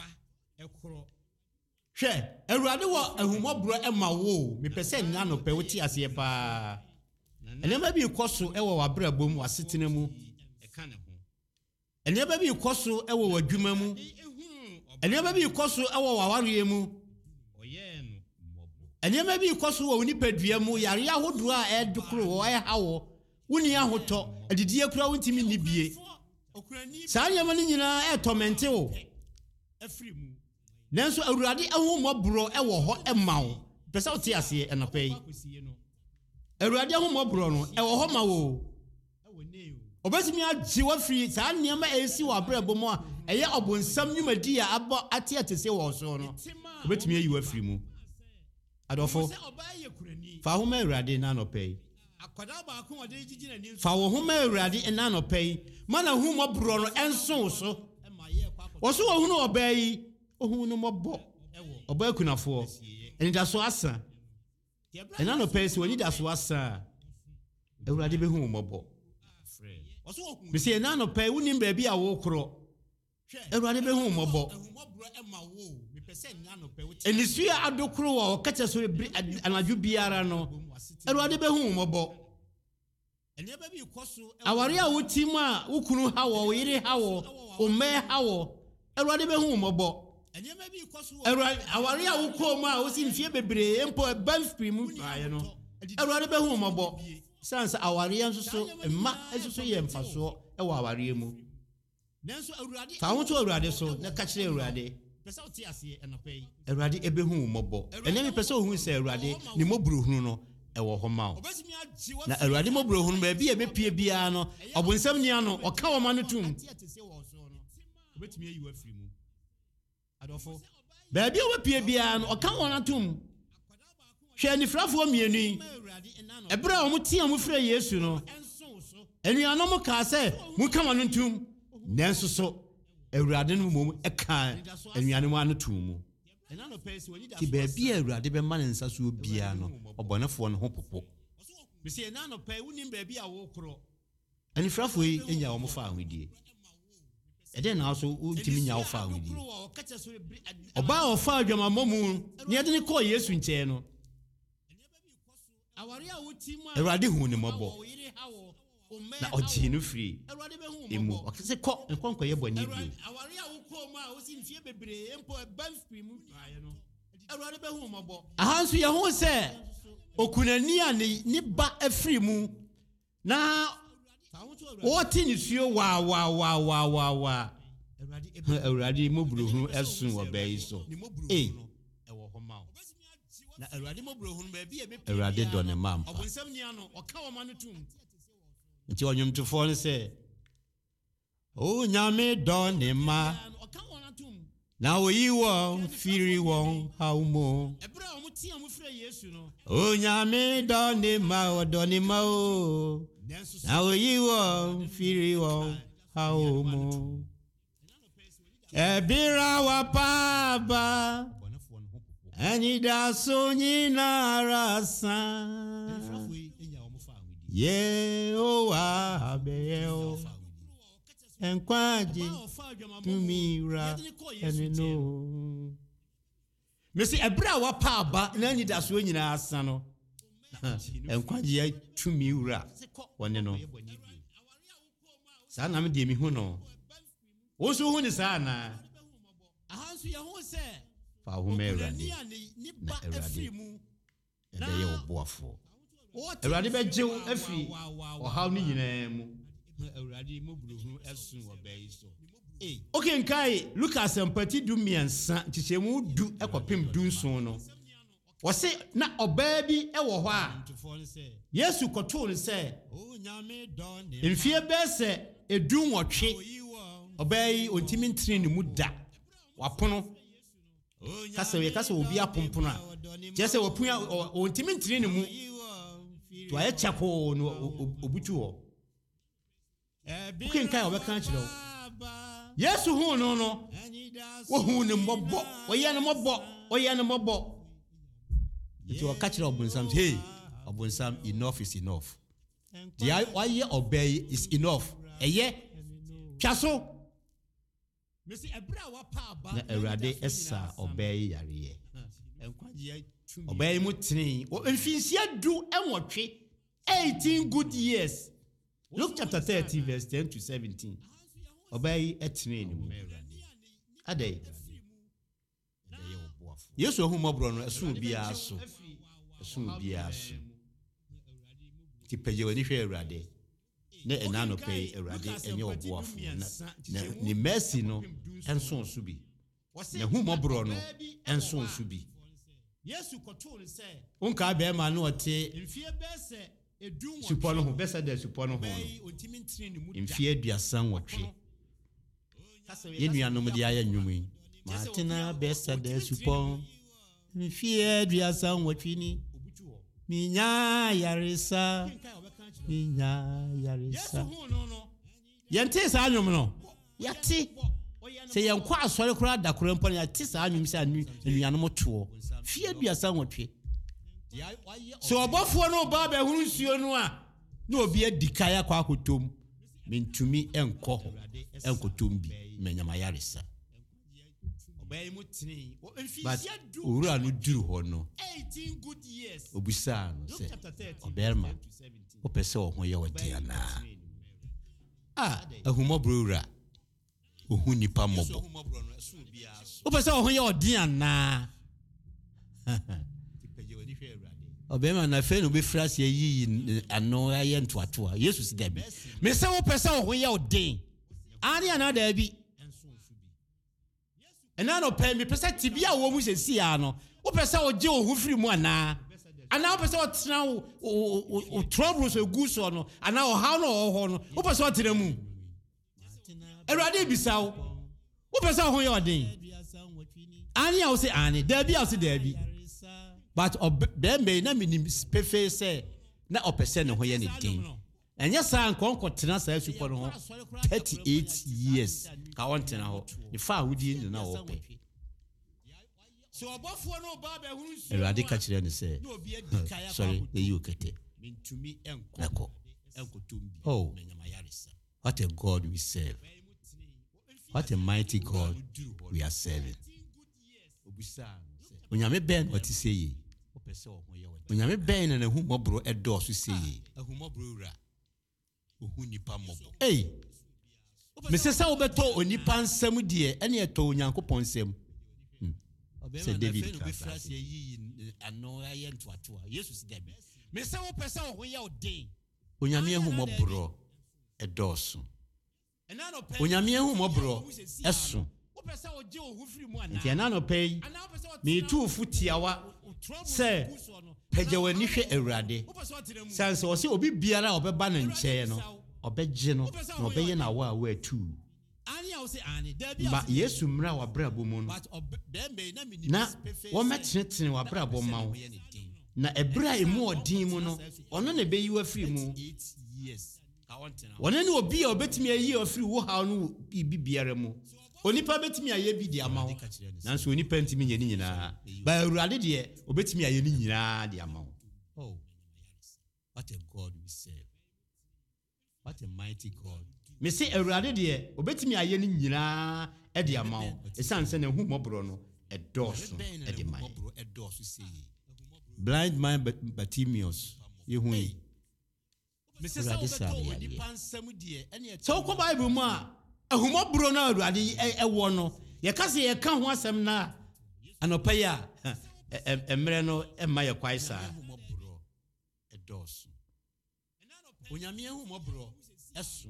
hwɛ Awurade wɔ ahumɔboro ɛma wo mepɛ sɛ nna no pɛ wote aseɛ paa ɛnɛma bi kɔ so ɛwɔ wabrabɔ mu wasetena mu ɛnɛma bi kɔ so ɛwɔ wadwuma mu ɛnɛma bi kɔ so ɛwɔ wawareɛ mu ɛnɛma bi kɔ so wɔ nipadua mu yare ahodoɔ a ɛdokoro wɔ ɛhawo woni ahotɔ adidie kura wontimi nibie saa nneɛma no nyinaa ɛtɔmente wo nanso Awurade ahomɔboro ɛwɔ hɔ ɛma wo pɛ sɛ wote aseɛ ɛnɔpɛ yi Awurade ahomɔboro no ɛwɔ hɔ ma wo obɛtumi agye wafiri saa nneɛma ɛsi wɔ abrabɔ mu a ɛyɛ ɔbonsam nnwumadi a abɔ ate ate sɛ wɔ so no obɛtumi ayi wafiri mu adɔfo fa ahoma Awurade na anɔpɛ yi fa wo homa Awurade na anɔpɛ yi mana ahomɔboro no ɛnso so wɔso wɔhunu ɔbaa yi ohun no mɔbɔ ɔbaa kunafoɔ anidaso asa ɛna no pɛ sɛ wani daso asa Awurade bɛhu wo mɔbɔ mesi ɛna no pɛ wonim baabi a wokorɔ Awurade bɛhu wo mɔbɔ ɛnisua adokoro wɔ ɔkakyɛ so anadwo biara no Awurade bɛhu wo mɔbɔ aware a wotim a wokunu ha wɔ wo yere ha wɔ wo mmɛ ha wɔ Awurade bɛhu wo mɔbɔ Awurade aware a wokɔ mu a wosi mfie bebree mpo banfiri mu aye no Awurade bɛhu wo mɔbɔ sansa aware nso so mma nso so yɛ mfasoɔ ɛwɔ aware mu fa ho to Awurade so na ka kyerɛ Awurade Awurade ɛbɛhu wo mɔbɔ ɛnɛ me pɛ sɛ ohun sɛ Awurade ne mɔbrohunu no ɛwɔ hɔ ma wo na Awurade mɔbrohunu baabi a mepie biara no ɔbonsam nia no ɔka wɔ ma no tum obetumi ayi wafiri mu adɔfo baabi a wapie biara no ɔka wɔn atom hwɛ nifrafoɔ mmienu yi ɛberɛ a wɔn tia mo frɛ Yesu no anuanom kaa sɛ monka wɔn no ntom nanso so Awurade no mmom ɛka anuanom ano tom mu ti baabi a Awurade bɛma ne nsa so biara no ɔbɔnefoɔ no ho popo anifrafoɔ yi anya wɔn fa ahodie ɛdɛn na so ultimi nya wo fa awudi ɔba ɔfa adwamamɔ mu ne yɛde ne kɔ Yesu nkyɛn no Awurade hu ne mɔbɔ na ɔgye no firi emu ɔkese kɔ nkɔnkɔ yɛ bɔne bio aha nso yɛ ho sɛ okunani a ne ba afiri mu na wɔte ne suo wa wa wa wa wa wa Awurade mɔbrohunu ɛso wɔ baa yi so eh na Awurade mɔbrohunu baabi a mepɛ Awurade dɔ ne ma mpa ɔbonsam nia no ɔka wɔ ma no tum nti ɔnwomtofoɔ no sɛ o Nyame dɔ ne ma na oyi wɔn firi wɔn haw mu ɛberɛ a ɔmo tia mo frɛ Yesu no o Nyame dɔ ne ma ɔdɔ ne ma o na oyi wɔn firi wɔn haw mu ɛbira wa paaba Anida Sonina Rasa Yehowa Beo Enkwaji Tumira Enino Mesi Ebra wa pa ba na anida so nyina asa no Enkwaji Tumira wone no Sa na me de mi hu no Wo so hu ni sa na ahanso ye hu se fa hu me Awurade na Awurade ede ye oboafo Awurade be jew afi ohaw ni nyina mu Awurade mo buruhu esun obai so eh okay nkai Lucas empati du miensa chichemu du ekopem du nson no wo se na oba bi e wo ho a Yesu koto ne se mfie be se edu nwotwe obai ontimi ntire ne mu da wapono kasa we kasa obi apompono a je se wapun ontimi ntire ne mu to aye chapo no obutu ho bukin kai obeka chiro Yesu hu no no wo hu ne mbobbo oye ne mbobbo oye ne mbobbo ito o kachira obunsam hey obunsam enough is enough the aye obey is enough eye twaso Mesi Ebra wa pa ba na Awurade esa obey yare enkwaje obey mutini o mfinsia du enwotwe eighteen good years Luke chapter thirty verse ten to seventeen obey etini ni mu adai Yesu hu mobro no esu bia so esu bia so ti peje wani hwe Awurade ne enano pay Awurade enye oboafo na ni mercy no enso so bi na hu mobro no enso so bi Yesu koto ne se onka be ma no ote mfie be se edun wo supo no ho be se da supo no ho no mfie aduasan wotwe yenuanom de aye nwumi matina be se da supo mfie aduasan wotwe ni minya yaresa minya yaresa yente sa anwum no yate se yenkwa asore kura da kura mpo yate sa anwum se anuanom to fie aduasa nwotwe so obofo no ba ba hunu nsuo no a na obi adikaya kwa akotom mentumi enko ho enkotom bi menyama yaresa obey mutini but owura no duru ho no eighteen good years obusa no se oberma opese wo ho ye wodi ana ah ahumobura ohu nipa mobo opese wo ho ye wodi ana obema na fe no be frase yi ano aye ntoato a Yesu si dabi me se wo pese wo ho ye wodi ani ana dabi ena no pe me pese tibia wo mu se si ya no wo pese wo je ohu firi mu ana ana wo pese wo tena wo trouble so egu so no ana wo ha no ho no wo pese wo tena mu Awurade bisa wo wo pese wo ho ye wodi ani a wo se ani dabi a wo se dabi but obembe na minim pefe se na opese ne ho ye ne din enye sa nkonko tena sa supo no ho thirty-eight years ka won tena ho ni fa hudi ni na wo pe so obofo no ba ba hunu su Awurade ka kire ne se sorry e you kete mentumi enko enko tumbi oh what a God we serve, what a mighty God we are serving. Onyame ben what is say Onyame ben na hu mobro edo so say hey me se sa obeto onipa nsam die ene eto onyankopon nsam se David ka ano aye ntoato Jesus dabi me se wo pesa wo ye odin onyame hu mobro edo so onyame hu mobro eso nti ana no pay me tu futiawa se pejawani hwe Awurade sanse o se obi biara obeba na nche no obeje no na obeye na wa wa tu ba Yesu mra wa brabo mu no na wo metretene wa brabo ma wo na ebra emu odin mu no ono na be yiwa firi mu wona ne obi a obetimi ayi ofiri wo ha no bibiara mu onipa betimi aye bi di ama wo nanso onipa ntimi nye ni nyina ba awurade de obetimi aye ni nyina di ama wo.
Oh, what a God we serve. What a mighty God.
Me say awurade de obetimi aye ni nyina e di ama wo esan se na hu mobro no e dɔɔso e di man.
Blind man Bartimaeus ye hu yi.
Me say sa onipa nsam de ene so ko Bible mu a ahumobro na awurade e wo no ye ka se ye ka ho asɛm na anopa ya emre no e ma ye kwai sa e dɔɔso. Onyame ahumobro eso.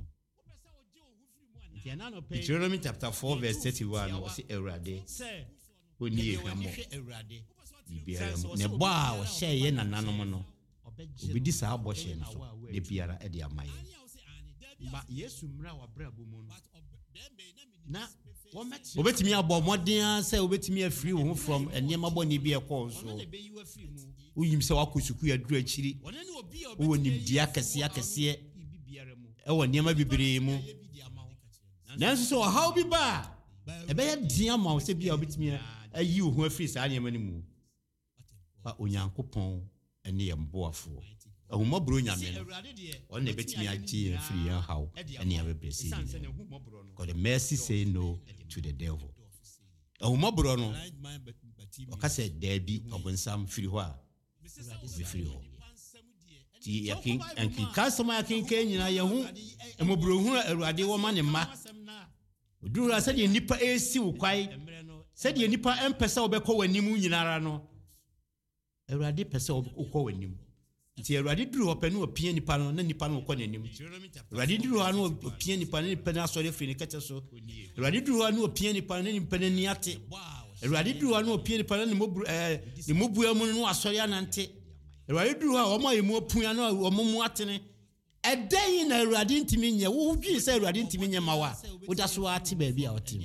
Deuteronomy chapter four verse thirty-one was awurade oni ehwamo bibiara mu ne bo a o hye ye nananom no obedi sa abɔhye no so de biara e de amaye ba Yesu mra wa bra bomu no na obetimi abɔ modern say obetimi afiri wo ho from enema bɔne bi ekɔ so uyim se wakosuku aduru akiri wo nimdia kese akese e wo nneema bibire mu nanso so how bi ba e be ya dia ma wo se bia obetimi ayi wo ho afiri saa nneema ne mu ba onyankopɔn ene ye mboafo ahumobro nyame no on na betimi agye afiri yan haw ene ya bebresi God the mercy say no to the devil. Ahumobro no o ka se dabi obonsam firi ho a be firi ho ti yakin ankin customer yakin kan nyina ye hu emobro hu awurade wo ma ne ma odura se de nipa esi wo kwai se de nipa empesa obekɔ wanimu nyinara no awurade pesa obekɔ wanimu nti awurade duru hɔ pɛ no opie nipa no na nipa no kɔ nanim awurade duru hɔ no opie nipa no nipa no asɔre firi ne kɛtɛ so awurade duru hɔ no opie nipa no nipa no ni ate awurade duru hɔ no opie nipa no ne mobu eh ne mobu amu no asɔre anante awurade duru hɔ ɔmo ayemu opua no ɔmo mu atene ɛdɛn na awurade ntimi nyɛ wo dwi sɛ awurade ntimi nyɛ ma wa wo da so ate ba bi a ɔte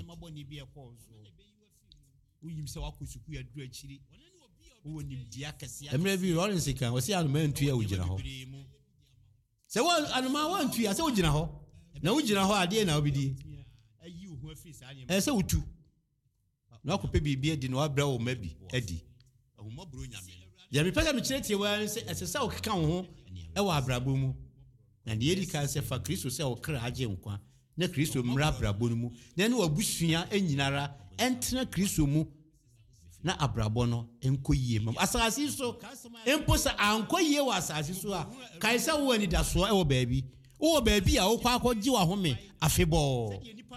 uyim sɛ wakosuku ya duru akiri wo nimdia kɛse
emre bi Lawrence kan wo se anoma ntu ya wo gyina hɔ
sɛ wo anoma wo ntu ya sɛ wo gyina hɔ na wo gyina hɔ ade na obidi
ayi wo ho afiri saa
nneema ɛ sɛ wotu na akɔpɛ biribi adi na wabra wo ma bi adi
ahumobro nyame
ya mi pɛsɛ no kyerɛ tie wa sɛ ɛsɛ sɛ wo keka wo ho ɛwɔ abrabɔ mu na de yedi kan sɛ fa Kristo sɛ wo kra agye nkwa na Kristo mmra abrabɔ no mu na ne wabusua enyinara ɛntena Kristo mu na abrabɔ no enkoyie mam asase so empo sa ankoyie wa asase so a kai sɛ wo ani da so ɛwɔ baabi wo baabi a wo kwa akɔgye wa home afebɔ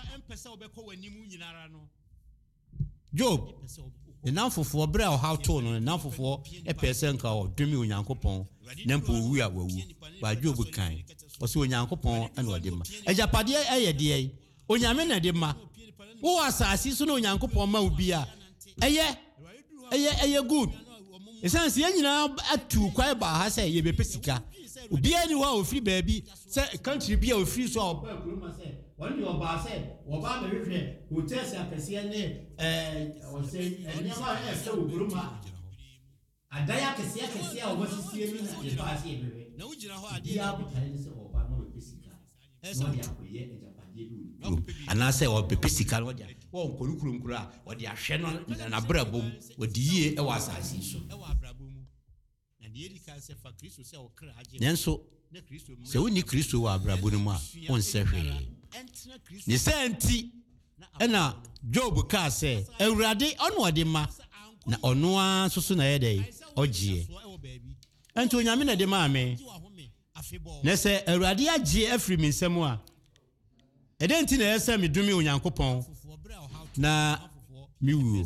Job enam fofo bre a how to no enam fofo e person ka o dumi onyankopɔn na mpo wu a wawu ba Job kan o se onyankopɔn ana ode ma ajapade eye de onyame na de ma wo asase so na onyankopɔn ma obi a eye eye eye good esanse nyina atu kwai ba ha se ye be pesika obi ani wa ofiri baabi se country bia ofiri so oba kuruma se won de oba se oba be hwehwe hotels akase ne eh o se nyama e se kuruma adaya akase akase a oba sisie mi na ye ba se bebe na wo gyina ho ade ya botare se oba no be pesika no ya koye ejapade bi ana se o be pesika no dia wo nkolukuru nkura o de ahwe no na brabom o de yie e wa asase so e wa brabom na de yedi kan se fa Kristo se o kra age nenso se woni Kristo wa brabo no mu a won se hwe ne senti na Job ka se awurade ono ode ma na ono a soso na yedai ogie ento onyame na de ma me ne se awurade agie afiri mi nsam a edenti na yesa mi dumi onyankopɔn na miwu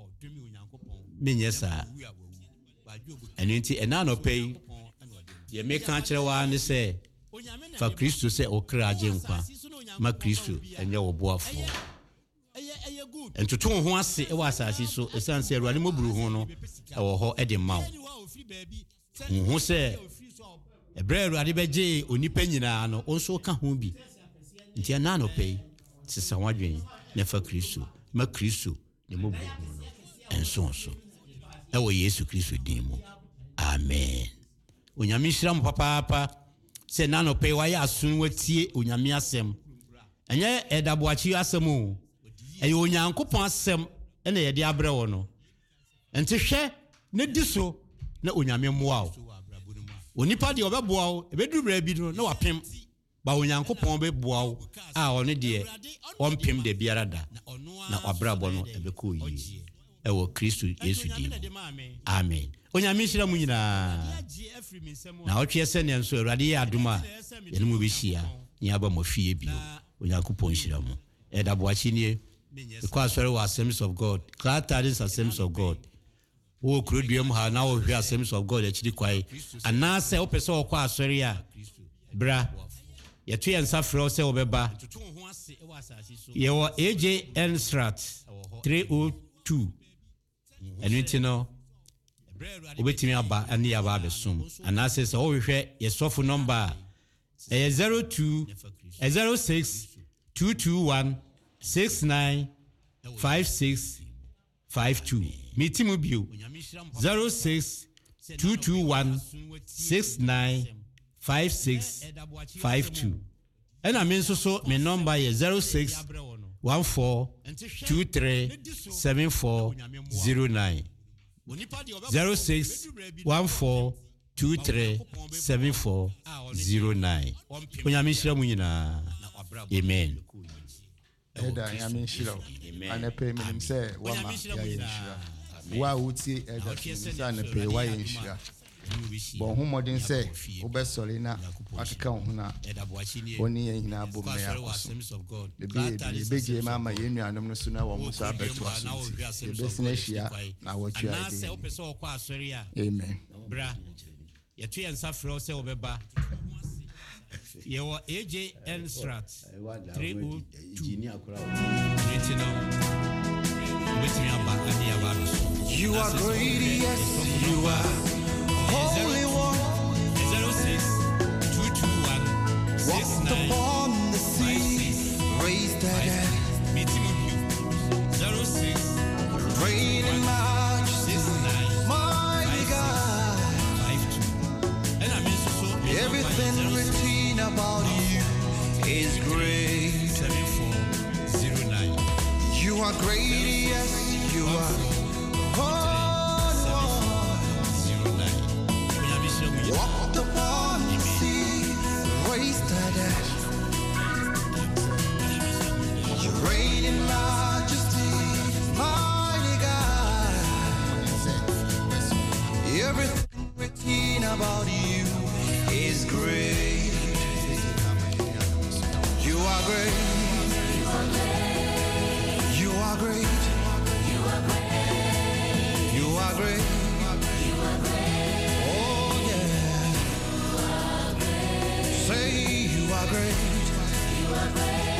menyesa enenti enano pay ye meka kire wa ne se fa Kristo se okra agye nkwa ma Kristo enye wo boafo entutu ho ase e wa asase so esanse awurade moburu ho no e wo ho e de ma wo ho se ebre awurade beje onipa nyina no onso ka ho bi nti enano pay sisa wadwen ne fa Kristo ma Kristo ne moburu ho no enso so e wo Yesu Kristo din mu amen onyame hyiram papa papa se nano pe wa ya asun watie onyame asem enye edaboachi asem o ɛyɛ onyankopɔn asɛm ɛna yɛde abrɛ wɔ no nti hwɛ ne di so na onyame mmoa wo onipa deɛ ɔbɛboa wo ɛbɛduru brɛ bi no na wapem ba onyankopɔn bɛboa wo a ɔne deɛ ɔmpem da biara da na wabrabɔ no ɛbɛkɔ yie ɛwɔ Kristo Yesu din amen onyame nhyira mu nyinaa na ɔtwe sɛ ne nso Awurade yɛ adom a yɛne mu bɛhyia ne aba mo fie bio onyankopɔn nhyira mu ɛda boakyi nie ɛkɔ asɔre wɔ Assemblies of God Glad Tidings Assemblies of God wo kuroduam ha na wo hwɛ Assemblies of God akyiri kwae anaasɛ wopɛ sɛ wɔkɔ asɔre a bra yɛto yɛn nsa frɛ sɛ wɔbɛba yɛwɔ A J N Strat three oh two ɛno nti no wobɛtumi aba ane yɛaba abɛsom anaasɛ sɛ wohwehwɛ yɛsɔfo nɔmba a ɛyɛ zero two zero six two two one six nine five six five two meti mu bio zero six two two one six nine five six five two ɛna me nso so me nɔmba yɛ zero six one four two three seven four zero nine zero six one four two three seven four zero nine onyame nhyira mu nyinaa amen
Eda nyame nhyira anapɛ menim sɛ wama yɛ nhyira wa wuti eda sɛ anapɛ wa yɛ nhyira bon ho modern sɛ wobɛsɔre na akeka ho na oni yɛ nyina bɔ me akoso bebe bege ma ma yɛ nuanom no so na wɔn so abeto aso yɛbɛsena hyia na wɔtwe ade amen
bra yɛto yɛn nsa frɛ sɛ wɔbɛba yɛwɔ A J N Strat three oh two
You are great, yes, you are Holy One.
zero six two two one
Walked upon the sea, raised the dead,
zero six
reign in majesty, mighty God. Everything written about you is great. You are great, yes, you are Holy One. Walked upon the sea, raised the dead. You reign in majesty, mighty God. Everything written about you is great. You are great. You are great. You are great. You are great. You are great. Oh yeah. You are great. Say you are great. You are great.